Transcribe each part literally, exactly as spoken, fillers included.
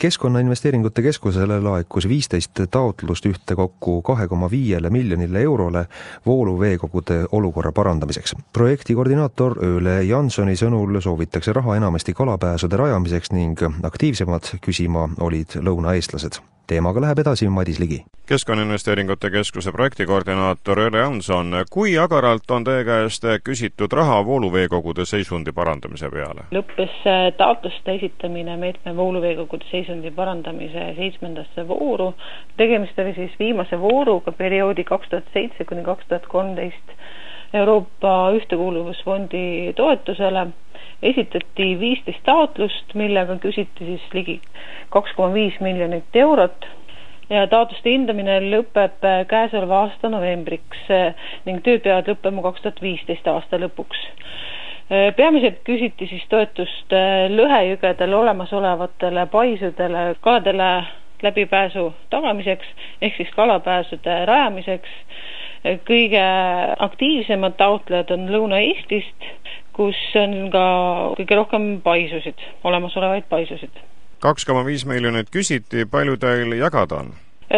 Keskkonnainvesteeringute keskusele laekus viisteist taotlust ühte kokku kahe koma viis miljonile eurole vooluveekogude olukorra parandamiseks. Projekti koordinaator Ööle Jansoni sõnul soovitakse raha enamasti kalapääsude rajamiseks ning aktiivsemad küsima olid lõunaeestlased. Teemaga läheb edasi Madis Ligi. Keskkonnainvesteeringute keskuse projektikoordinaator Ööle Janson, kui agaralt on teie käest küsitud raha vooluveekogude seisundi parandamise peale? Lõppes taotluste esitamine meetme vooluveekogude seisundi parandamise seitsmendasse vooru. Tegemist oli siis viimase vooruga perioodi kaks tuhat seitse kuni kaks tuhat kolmteist Euroopa Ühtekuuluvusfondi toetusele. Esitati viisteist taotlust, millega küsiti siis ligi kaks koma viis miljonit eurot ja taotluste hindamine lõpeb käesoleva aasta novembriks ning tööd peavad lõppema kaks tuhat viisteist aasta lõpuks. Peamiselt küsiti siis toetust lõhejõgedel olemasolevatele paisudele, kaladele läbipääsu tagamiseks ehk siis kalapääsude rajamiseks. Kõige aktiivsemad taotlejad on Lõuna-Eestist, kus on ka kõige rohkem paisusid, olemasolevaid paisusid. kaks koma viis miljonit küsiti, palju teil jagada on?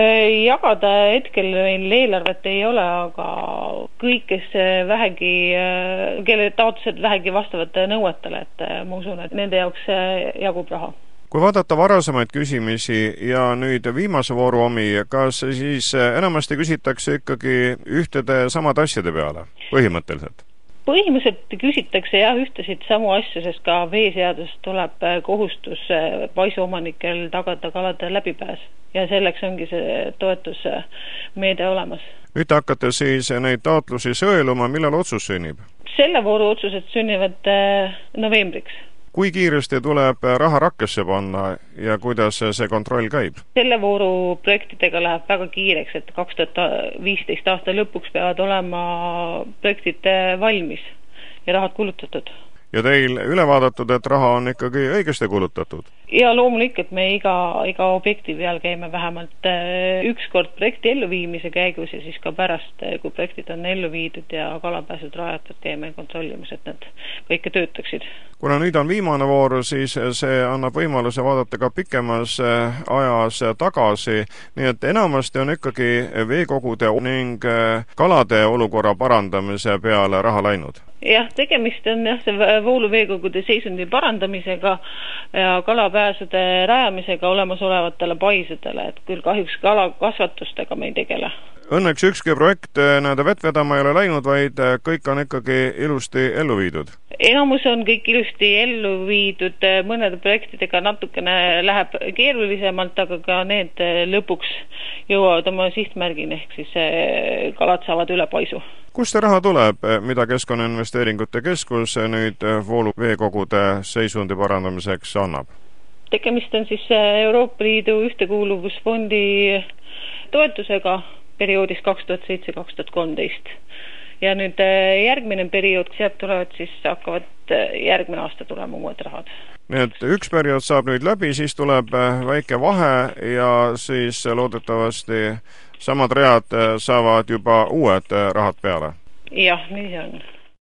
Jagada hetkel meil eelarvet ei ole, aga kõik, kes vähegi, kelle taotlused vähegi vastavad nõuetele, et ma usun, et nende jaoks jagub raha. Kui vaadata varasemaid küsimisi ja nüüd viimase vooru omi, kas siis enamasti küsitakse ikkagi ühtede samad asjade peale, põhimõtteliselt? Põhimõtteliselt küsitakse jah ühtesid samu asju, sest ka veeseadust tuleb kohustus paisuomanikel tagada kalade läbipääs ja selleks ongi see toetusmeede olemas. Nüüd hakkate siis neid taotlusi sõeluma, millal otsus sünnib? Selle vooru otsused sünnivad novembriks. Kui kiiresti tuleb raha rakkesse panna ja kuidas see kontroll käib? Selle vooru projektidega läheb väga kiireks, et kaks tuhat viisteist aasta lõpuks peavad olema projektid valmis ja rahad kulutatud. Ja teil üle vaadatud, et raha on ikkagi õigesti kulutatud? Ja loomulikult me iga, iga objekti peal käime vähemalt üks kord projekti elluviimise käigus ja siis ka pärast, kui projektid on ellu viidud ja kalapääsud rajatud, käime kontrollimus, et need kõike töötaksid. Kuna nüüd on viimane voor, siis see annab võimaluse vaadata ka pikemas ajas tagasi, nii et enamasti on ikkagi veekogude ning kalade olukorra parandamise peale raha läinud. Jah, tegemist on jah, see vooluveekogude seisundi parandamisega ja kalapääsude rajamisega olemasolevatele paisudele, et küll kahjuks kalakasvatustega me ei tegele. Õnneks ükski projekt näeda vett vedama ei ole läinud, vaid kõik on ikkagi ilusti ellu viidud. Enamus on kõik ilusti ellu viidud, mõnede projektidega natukene läheb keerulisemalt, aga ka need lõpuks jõuavad oma sihtmärgini, ehk siis kalad saavad üle paisu. Kust see raha tuleb, mida Keskkonnainvesteeringute keskus nüüd vooluveekogude seisundi parandamiseks annab? Tegemist on siis Euroopa Liidu Ühtekuuluvusfondi toetusega perioodis kaks tuhat seitse kuni kaks tuhat kolmteist. Ja nüüd järgmine periood, sealt tulevad siis hakkavad järgmine aasta tulema uued rahad. Nii et üks periood saab nüüd läbi, siis tuleb väike vahe ja siis loodetavasti samad read saavad juba uued rahad peale. Jah, nii see on.